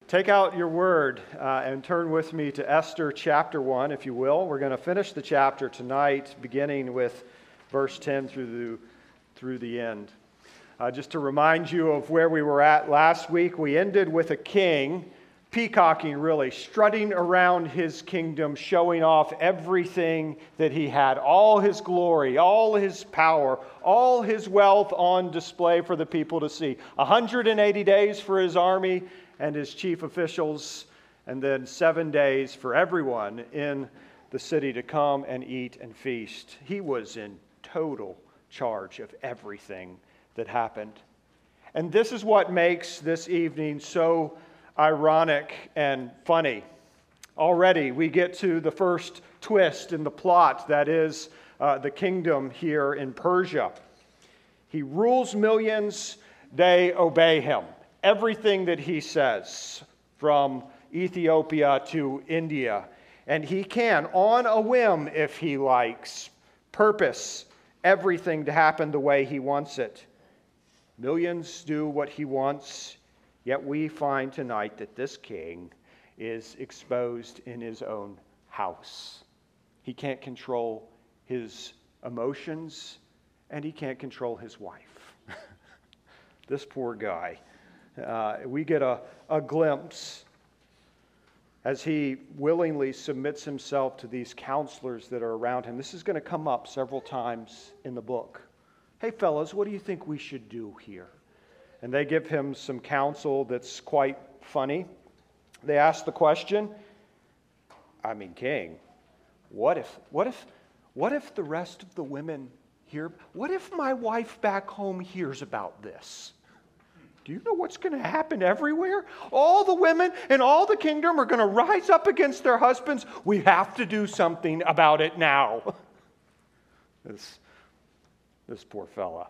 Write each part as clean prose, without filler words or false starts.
Take out your word and turn with me to Esther chapter 1, if you will. We're going to finish the chapter tonight, beginning with verse 10 through the end. Just to remind you of where we were at last week, we ended with a king peacocking, really, strutting around his kingdom, showing off everything that he had, all his glory, all his power, all his wealth on display for the people to see. 180 days for his army and his chief officials, and then 7 days for everyone in the city to come and eat and feast. He was in total charge of everything that happened. And this is what makes this evening so ironic and funny. Already we get to the first twist in the plot, that is the kingdom here in Persia. He rules millions, they obey him. Everything that he says, from Ethiopia to India. And he can, on a whim if he likes, purpose everything to happen the way he wants it. Millions do what he wants, yet we find tonight that this king is exposed in his own house. He can't control his emotions, and he can't control his wife. This poor guy. We get a glimpse as he willingly submits himself to these counselors that are around him. This is going to come up several times in the book. Hey, fellas, what do you think we should do here? And they give him some counsel that's quite funny. They ask the question, King, what if the rest of the women hear, what if my wife back home hears about this? Do you know what's going to happen everywhere? All the women in all the kingdom are going to rise up against their husbands. We have to do something about it now. This poor fella.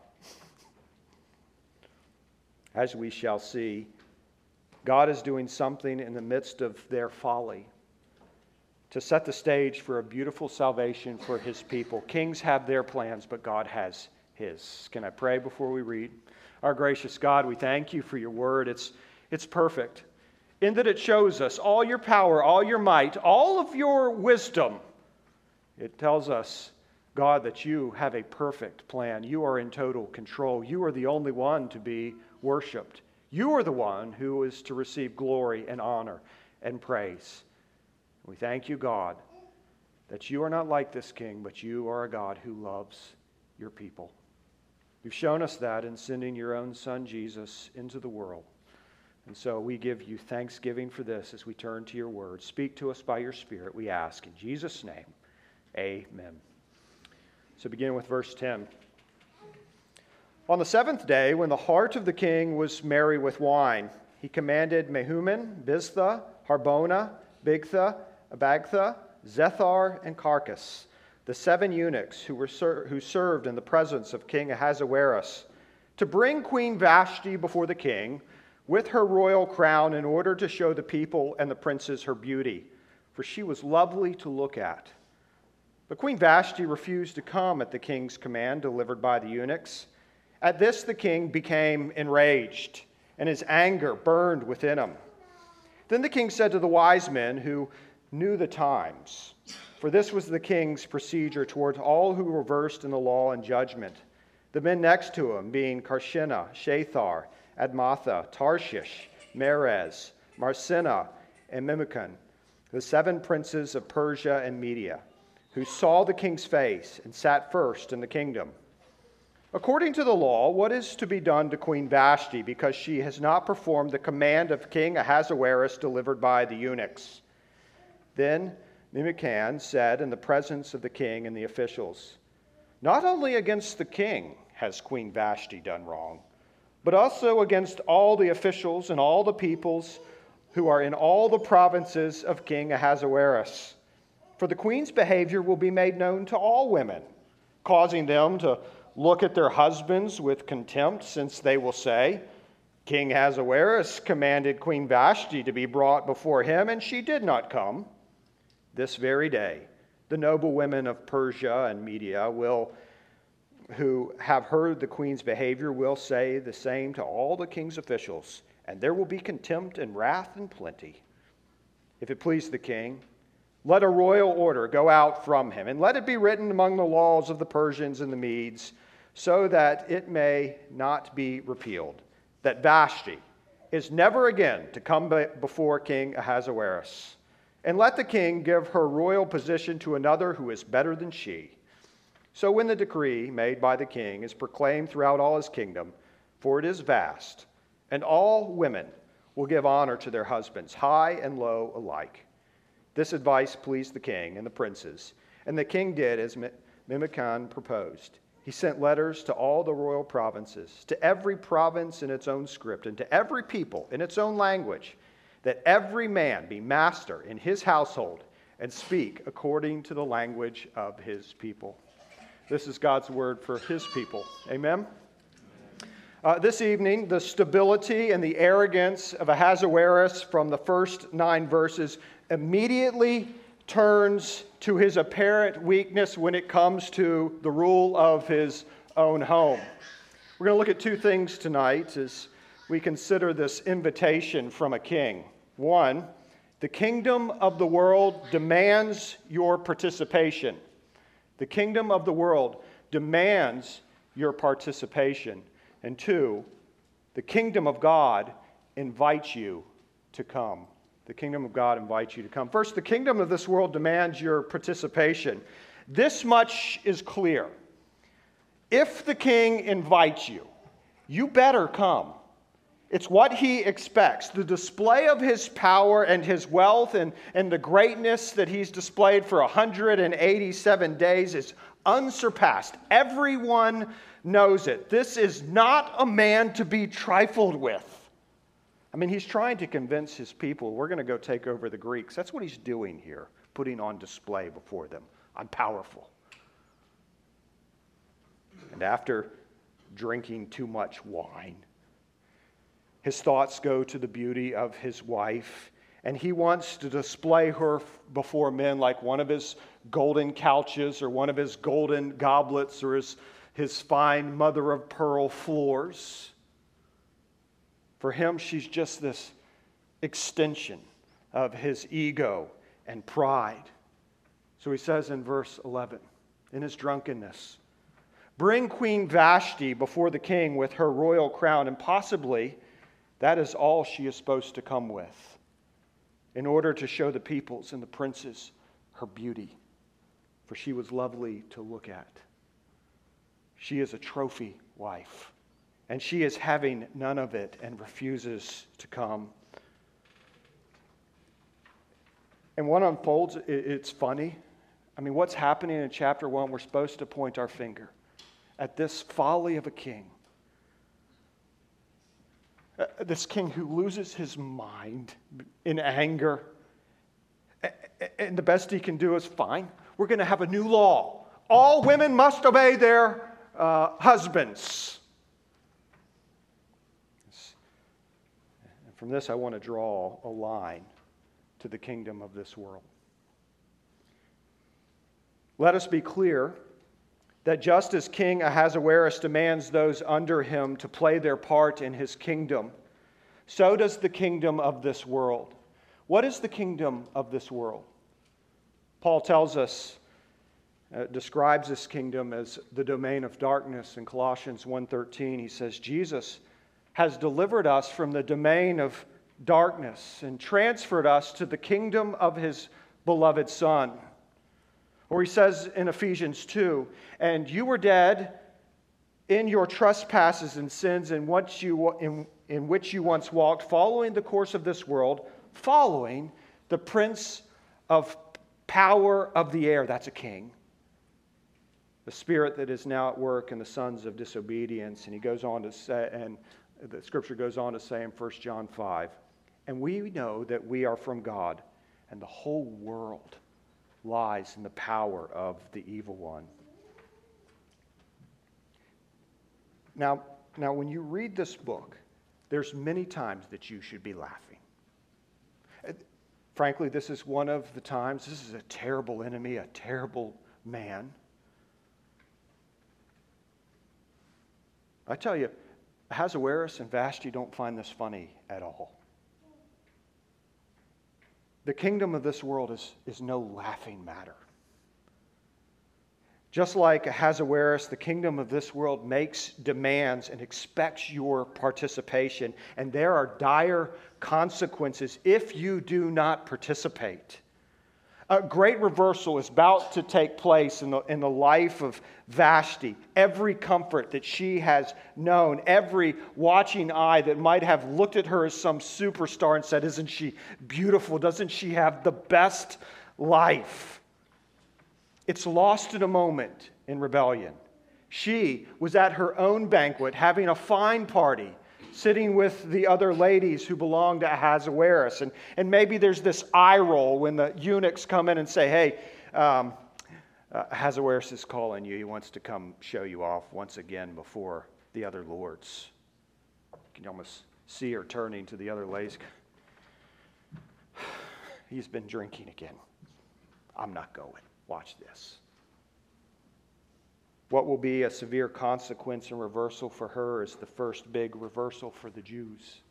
As we shall see, God is doing something in the midst of their folly to set the stage for a beautiful salvation for his people. Kings have their plans, but God has his. Can I pray before we read? Our gracious God, we thank you for your word. It's perfect in that it shows us all your power, all your might, all of your wisdom. It tells us, God, that you have a perfect plan. You are in total control. You are the only one to be worshiped. You are the one who is to receive glory and honor and praise. We thank you, God, that you are not like this king, but you are a God who loves your people. You've shown us that in sending your own son, Jesus, into the world. And so we give you thanksgiving for this as we turn to your word. Speak to us by your Spirit, we ask. In Jesus' name, amen. So beginning with verse 10. On the 7th day, when the heart of the king was merry with wine, he commanded Mehuman, Biztha, Harbona, Bigtha, Abagtha, Zethar, and Carcas, the 7 eunuchs who served in the presence of King Ahasuerus, to bring Queen Vashti before the king with her royal crown in order to show the people and the princes her beauty, for she was lovely to look at. But Queen Vashti refused to come at the king's command delivered by the eunuchs. At this the king became enraged, and his anger burned within him. Then the king said to the wise men who knew the times, for this was the king's procedure towards all who were versed in the law and judgment, the men next to him being Karshena, Shathar, Admatha, Tarshish, Merez, Marsena, and Memucan, the 7 princes of Persia and Media, who saw the king's face and sat first in the kingdom. According to the law, what is to be done to Queen Vashti because she has not performed the command of King Ahasuerus delivered by the eunuchs? Then Memucan said in the presence of the king and the officials, not only against the king has Queen Vashti done wrong, but also against all the officials and all the peoples who are in all the provinces of King Ahasuerus. For the queen's behavior will be made known to all women, causing them to look at their husbands with contempt, since they will say, King Ahasuerus commanded Queen Vashti to be brought before him, and she did not come. This very day, the noble women of Persia and Media who have heard the queen's behavior will say the same to all the king's officials and there will be contempt and wrath and plenty. If it please the king, let a royal order go out from him, and let it be written among the laws of the Persians and the Medes, so that it may not be repealed, that Vashti is never again to come before King Ahasuerus. And let the king give her royal position to another who is better than she. So when the decree made by the king is proclaimed throughout all his kingdom, for it is vast, and all women will give honor to their husbands, high and low alike. This advice pleased the king and the princes, and the king did as Memucan proposed. He sent letters to all the royal provinces, to every province in its own script, and to every people in its own language, that every man be master in his household and speak according to the language of his people. This is God's word for his people. Amen? This evening, the stability and the arrogance of Ahasuerus from the first 9 verses immediately turns to his apparent weakness when it comes to the rule of his own home. We're going to look at 2 things tonight as we consider this invitation from a king. 1, the kingdom of the world demands your participation. The kingdom of the world demands your participation. And 2, the kingdom of God invites you to come. The kingdom of God invites you to come. First, the kingdom of this world demands your participation. This much is clear. If the king invites you, you better come. It's what he expects. The display of his power and his wealth and the greatness that he's displayed for 187 days is unsurpassed. Everyone knows it. This is not a man to be trifled with. I mean, he's trying to convince his people, we're going to go take over the Greeks. That's what he's doing here, putting on display before them. I'm powerful. And after drinking too much wine, his thoughts go to the beauty of his wife, and he wants to display her before men like one of his golden couches or one of his golden goblets or his fine mother of pearl floors. For him, she's just this extension of his ego and pride. So he says in verse 11, in his drunkenness, bring Queen Vashti before the king with her royal crown, and possibly that is all she is supposed to come with, in order to show the peoples and the princes her beauty, for she was lovely to look at. She is a trophy wife, and she is having none of it and refuses to come. And what unfolds, it's funny. I mean, what's happening in chapter 1, we're supposed to point our finger at this folly of a king. This king who loses his mind in anger. And the best he can do is, fine, we're going to have a new law. All women must obey their husbands. And from this, I want to draw a line to the kingdom of this world. Let us be clear that just as King Ahasuerus demands those under him to play their part in his kingdom, so does the kingdom of this world. What is the kingdom of this world? Paul tells us, describes this kingdom as the domain of darkness. In Colossians 1:13, he says, Jesus has delivered us from the domain of darkness and transferred us to the kingdom of his beloved Son. Or he says in Ephesians 2, and you were dead in your trespasses and sins in which you once walked, following the course of this world, following the prince of power of the air. That's a king. The spirit that is now at work in the sons of disobedience. And he goes on to say, and the scripture goes on to say in 1 John 5, and we know that we are from God, and the whole world lies in the power of the evil one. Now, when you read this book, there's many times that you should be laughing. Frankly, this is one of the times. This is a terrible enemy, a terrible man. I tell you, Ahasuerus and Vashti don't find this funny at all. The kingdom of this world is no laughing matter. Just like Ahasuerus, the kingdom of this world makes demands and expects your participation, and there are dire consequences if you do not participate. A great reversal is about to take place in the life of Vashti. Every comfort that she has known, every watching eye that might have looked at her as some superstar and said, "Isn't she beautiful? Doesn't she have the best life?" It's lost in a moment in rebellion. She was at her own banquet, having a fine party, sitting with the other ladies who belonged to Ahasuerus. And maybe there's this eye roll when the eunuchs come in and say, "Hey, Ahasuerus is calling you. He wants to come show you off once again before the other lords." You can almost see her turning to the other ladies. "He's been drinking again. I'm not going. Watch this." What will be a severe consequence and reversal for her is the first big reversal for the Jews.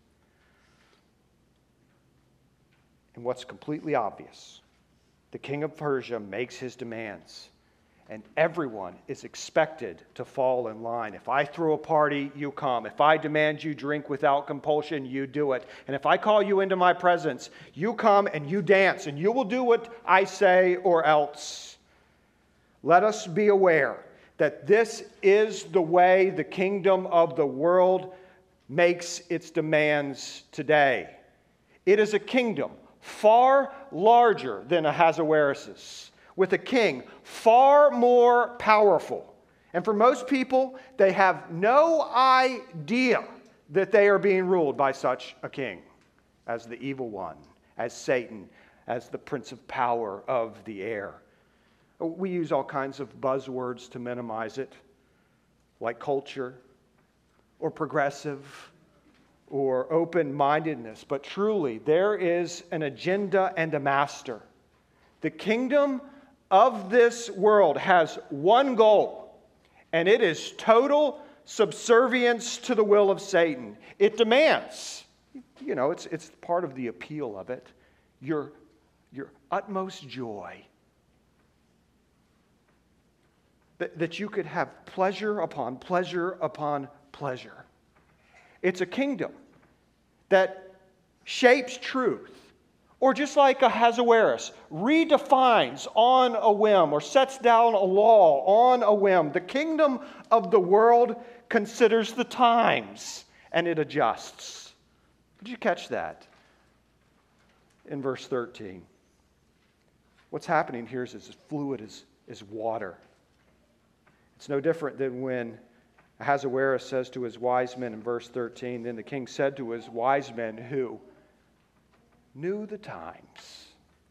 And what's completely obvious, the king of Persia makes his demands, and everyone is expected to fall in line. If I throw a party, you come. If I demand you drink without compulsion, you do it. And if I call you into my presence, you come and you dance, and you will do what I say or else. Let us be aware that this is the way the kingdom of the world makes its demands today. It is a kingdom far larger than Ahasuerus's, with a king far more powerful. And for most people, they have no idea that they are being ruled by such a king as the evil one, as Satan, as the prince of power of the air. We use all kinds of buzzwords to minimize it, like culture, or progressive, or open-mindedness. But truly, there is an agenda and a master. The kingdom of this world has one goal, and it is total subservience to the will of Satan. It demands, it's part of the appeal of it, your utmost joy. That you could have pleasure upon pleasure upon pleasure. It's a kingdom that shapes truth, or just like Ahasuerus, redefines on a whim or sets down a law on a whim. The kingdom of the world considers the times and it adjusts. Did you catch that in verse 13? What's happening here is as fluid as water. It's no different than when Ahasuerus says to his wise men in verse 13, "Then the king said to his wise men," who knew the times.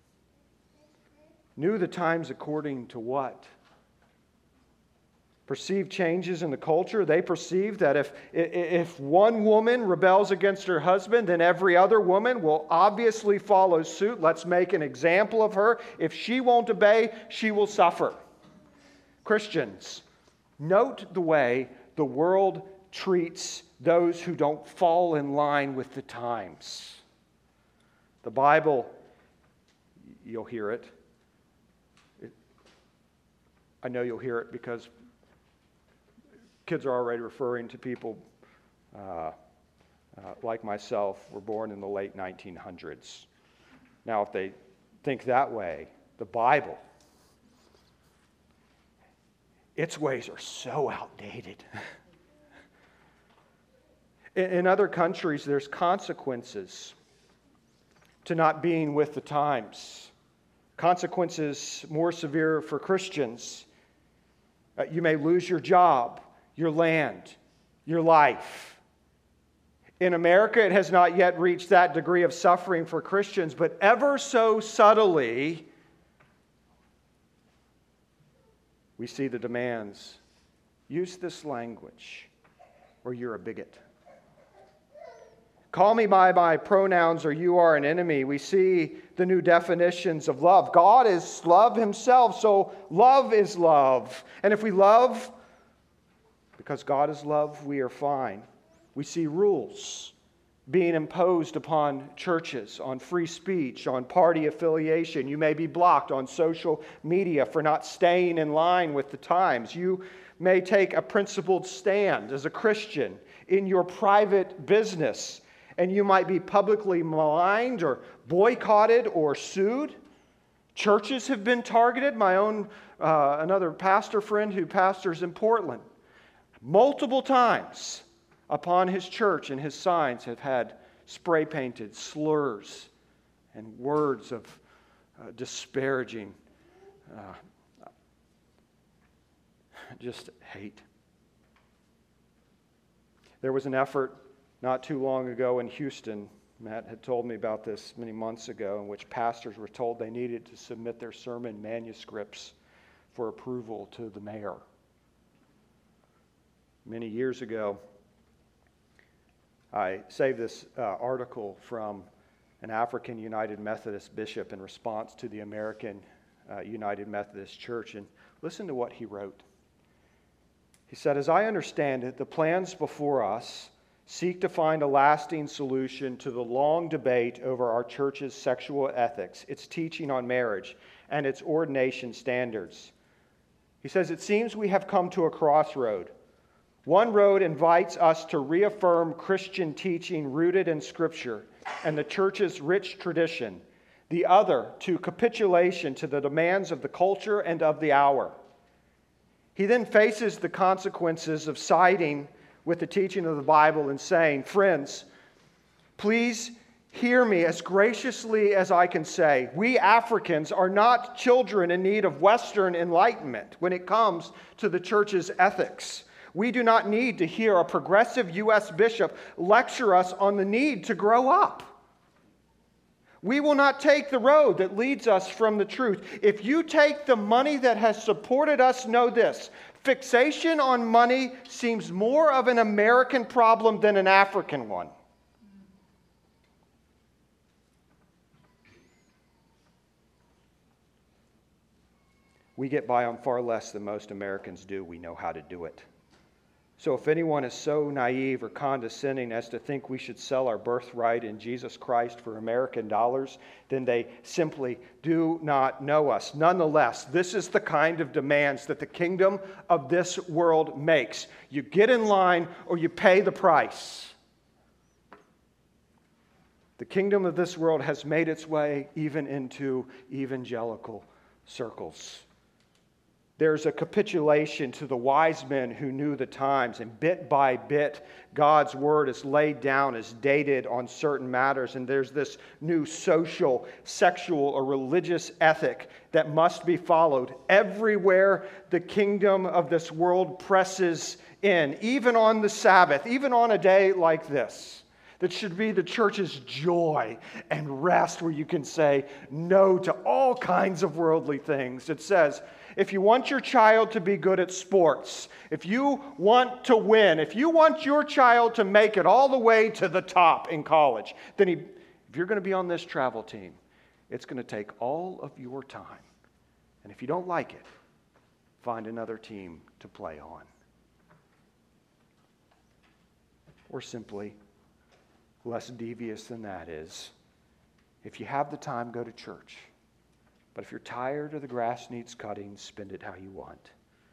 Knew the times according to what? Perceived changes in the culture. They perceive that if one woman rebels against her husband, then every other woman will obviously follow suit. Let's make an example of her. If she won't obey, she will suffer. Christians, note the way the world treats those who don't fall in line with the times. The Bible, you'll hear it. I know you'll hear it because kids are already referring to people like myself, were born in the late 1900s. Now, if they think that way, the Bible, its ways are so outdated. In other countries, there's consequences to not being with the times. Consequences more severe for Christians. You may lose your job, your land, your life. In America, it has not yet reached that degree of suffering for Christians, but ever so subtly, we see the demands. Use this language, or you're a bigot. Call me by my pronouns, or you are an enemy. We see the new definitions of love. God is love himself, so love is love. And if we love because God is love, we are fine. We see rules being imposed upon churches, on free speech, on party affiliation. You may be blocked on social media for not staying in line with the times. You may take a principled stand as a Christian in your private business, and you might be publicly maligned or boycotted or sued. Churches have been targeted. My own, another pastor friend who pastors in Portland, multiple times upon his church and his signs have had spray painted slurs and words of disparaging, just hate. There was an effort not too long ago in Houston, Matt had told me about this many months ago, in which pastors were told they needed to submit their sermon manuscripts for approval to the mayor. Many years ago, I saved this article from an African United Methodist bishop in response to the American United Methodist Church, and listen to what he wrote. He said, "As I understand it, the plans before us seek to find a lasting solution to the long debate over our church's sexual ethics, its teaching on marriage, and its ordination standards." He says, "It seems we have come to a crossroad. One road invites us to reaffirm Christian teaching rooted in Scripture and the church's rich tradition. The other, to capitulation to the demands of the culture and of the hour." He then faces the consequences of siding with the teaching of the Bible and saying, "Friends, please hear me as graciously as I can say. We Africans are not children in need of Western enlightenment when it comes to the church's ethics. We do not need to hear a progressive U.S. bishop lecture us on the need to grow up. We will not take the road that leads us from the truth. If you take the money that has supported us, know this: fixation on money seems more of an American problem than an African one." We get by on far less than most Americans do. We know how to do it. So if anyone is so naive or condescending as to think we should sell our birthright in Jesus Christ for American dollars, then they simply do not know us. Nonetheless, this is the kind of demands that the kingdom of this world makes. You get in line or you pay the price. The kingdom of this world has made its way even into evangelical circles. There's a capitulation to the wise men who knew the times, and bit by bit, God's word is laid down as dated on certain matters, and there's this new social, sexual, or religious ethic that must be followed everywhere the kingdom of this world presses in, even on the Sabbath, even on a day like this. That should be the church's joy and rest, where you can say no to all kinds of worldly things. It says, if you want your child to be good at sports, if you want to win, if you want your child to make it all the way to the top in college, then if you're going to be on this travel team, it's going to take all of your time. And if you don't like it, find another team to play on. Or simply, less devious than that is, if you have the time, go to church. But if you're tired or the grass needs cutting, spend it how you want.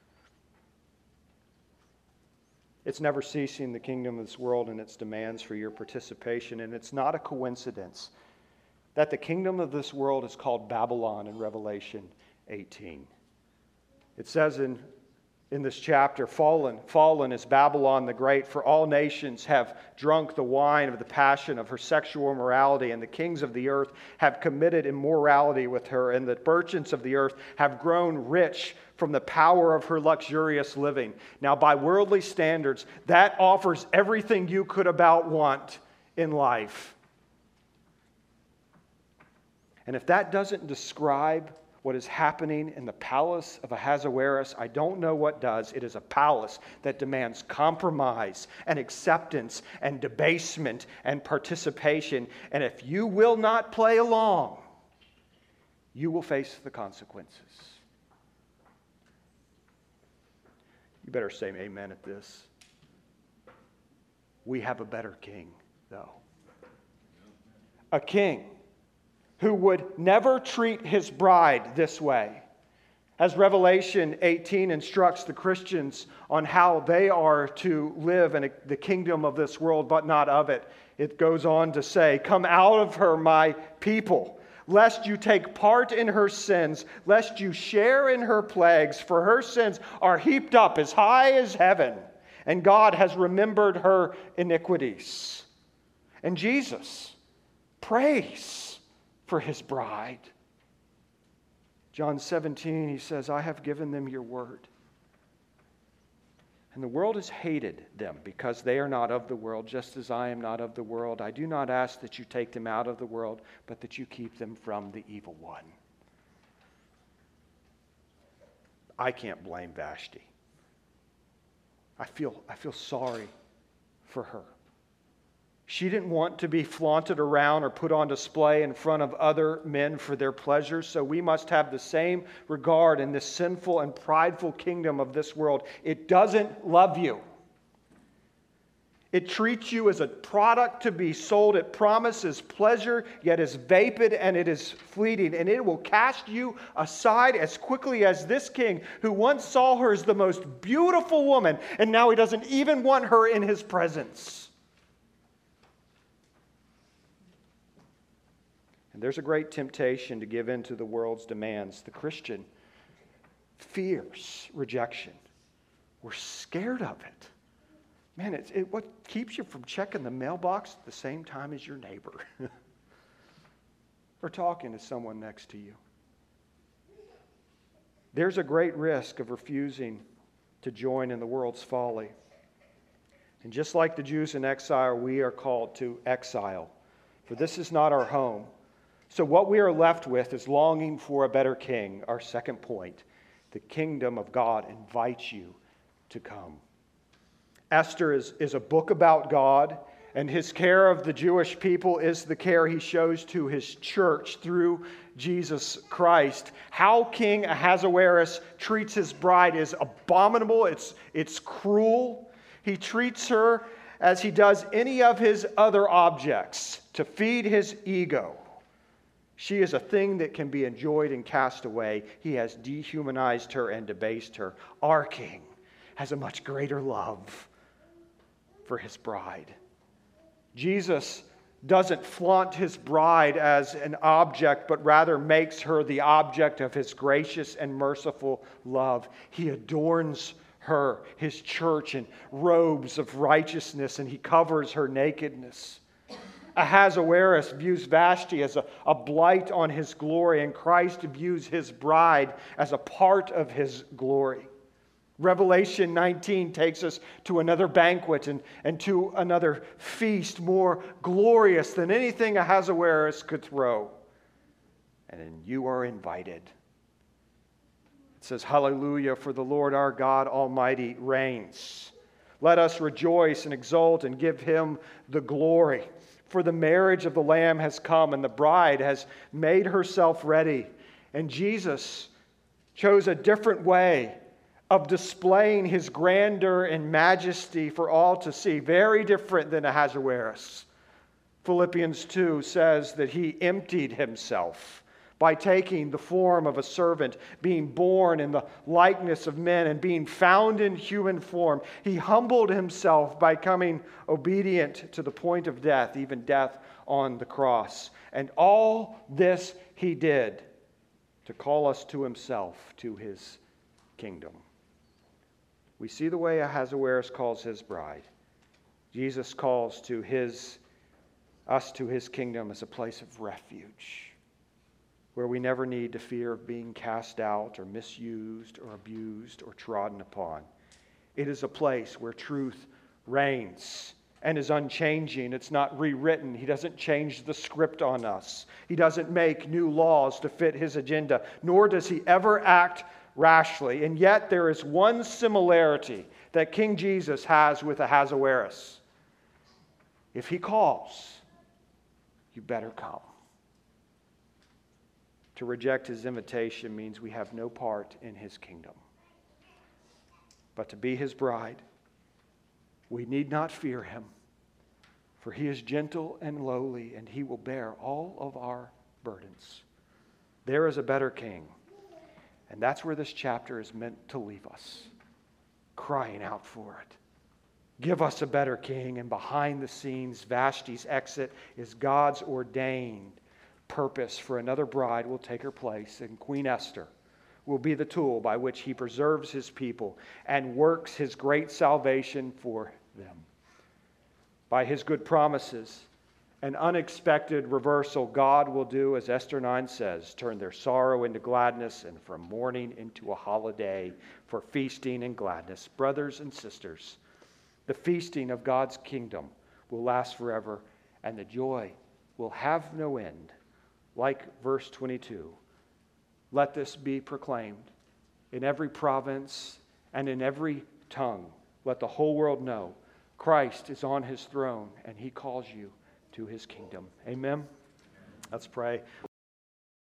It's never ceasing, the kingdom of this world and its demands for your participation. And it's not a coincidence that the kingdom of this world is called Babylon in Revelation 18. It says in this chapter, fallen is Babylon the Great, for all nations have drunk the wine of the passion of her sexual immorality, and the kings of the earth have committed immorality with her, and the merchants of the earth have grown rich from the power of her luxurious living. Now, by worldly standards, that offers everything you could about want in life. And if that doesn't describe what is happening in the palace of Ahasuerus, I don't know what does. It is a palace that demands compromise and acceptance and debasement and participation. And if you will not play along, you will face the consequences. You better say amen at this. We have a better king, though. A king who would never treat his bride this way. As Revelation 18 instructs the Christians on how they are to live in the kingdom of this world, but not of it, it goes on to say, "Come out of her, my people, lest you take part in her sins, lest you share in her plagues, for her sins are heaped up as high as heaven, and God has remembered her iniquities." And Jesus prays for his bride. John 17, he says, "I have given them your word. And the world has hated them because they are not of the world, just as I am not of the world. I do not ask that you take them out of the world, but that you keep them from the evil one." I can't blame Vashti. I feel sorry for her. She didn't want to be flaunted around or put on display in front of other men for their pleasures, so we must have the same regard in this sinful and prideful kingdom of this world. It doesn't love you. It treats you as a product to be sold. It promises pleasure, yet is vapid and it is fleeting, and it will cast you aside as quickly as this king who once saw her as the most beautiful woman, and now he doesn't even want her in his presence. And there's a great temptation to give in to the world's demands. The Christian fears rejection. We're scared of it. Man, what keeps you from checking the mailbox at the same time as your neighbor or talking to someone next to you. There's a great risk of refusing to join in the world's folly. And just like the Jews in exile, we are called to exile, for this is not our home. So what we are left with is longing for a better king. Our second point, the kingdom of God invites you to come. Esther is a book about God, and his care of the Jewish people is the care he shows to his church through Jesus Christ. How King Ahasuerus treats his bride is abominable. It's cruel. He treats her as he does any of his other objects, to feed his ego. She is a thing that can be enjoyed and cast away. He has dehumanized her and debased her. Our King has a much greater love for his bride. Jesus doesn't flaunt his bride as an object, but rather makes her the object of his gracious and merciful love. He adorns her, his church, in robes of righteousness, and he covers her nakedness. Ahasuerus views Vashti as a blight on his glory, and Christ views his bride as a part of his glory. Revelation 19 takes us to another banquet and to another feast more glorious than anything Ahasuerus could throw. And you are invited. It says, "Hallelujah, for the Lord our God Almighty reigns. Let us rejoice and exult and give him the glory. For the marriage of the Lamb has come, and the bride has made herself ready." And Jesus chose a different way of displaying his grandeur and majesty for all to see. Very different than Ahasuerus. Philippians 2 says that he emptied himself by taking the form of a servant, being born in the likeness of men, and being found in human form. He humbled himself by becoming obedient to the point of death, even death on the cross. And all this he did to call us to himself, to his kingdom. We see the way Ahasuerus calls his bride. Jesus calls us to his kingdom as a place of refuge, where we never need to fear of being cast out or misused or abused or trodden upon. It is a place where truth reigns and is unchanging. It's not rewritten. He doesn't change the script on us. He doesn't make new laws to fit his agenda, nor does he ever act rashly. And yet there is one similarity that King Jesus has with Ahasuerus. If he calls, you better come. To reject his invitation means we have no part in his kingdom. But to be his bride, we need not fear him. For he is gentle and lowly, and he will bear all of our burdens. There is a better king. And that's where this chapter is meant to leave us, crying out for it. Give us a better king. And behind the scenes, Vashti's exit is God's ordained purpose for another bride will take her place, and Queen Esther will be the tool by which he preserves his people and works his great salvation for them. By his good promises, an unexpected reversal, God will do, as Esther 9 says, turn their sorrow into gladness and from mourning into a holiday for feasting and gladness. Brothers and sisters, the feasting of God's kingdom will last forever, and the joy will have no end. Like verse 22, let this be proclaimed in every province and in every tongue. Let the whole world know Christ is on his throne, and he calls you to his kingdom. Amen. Let's pray.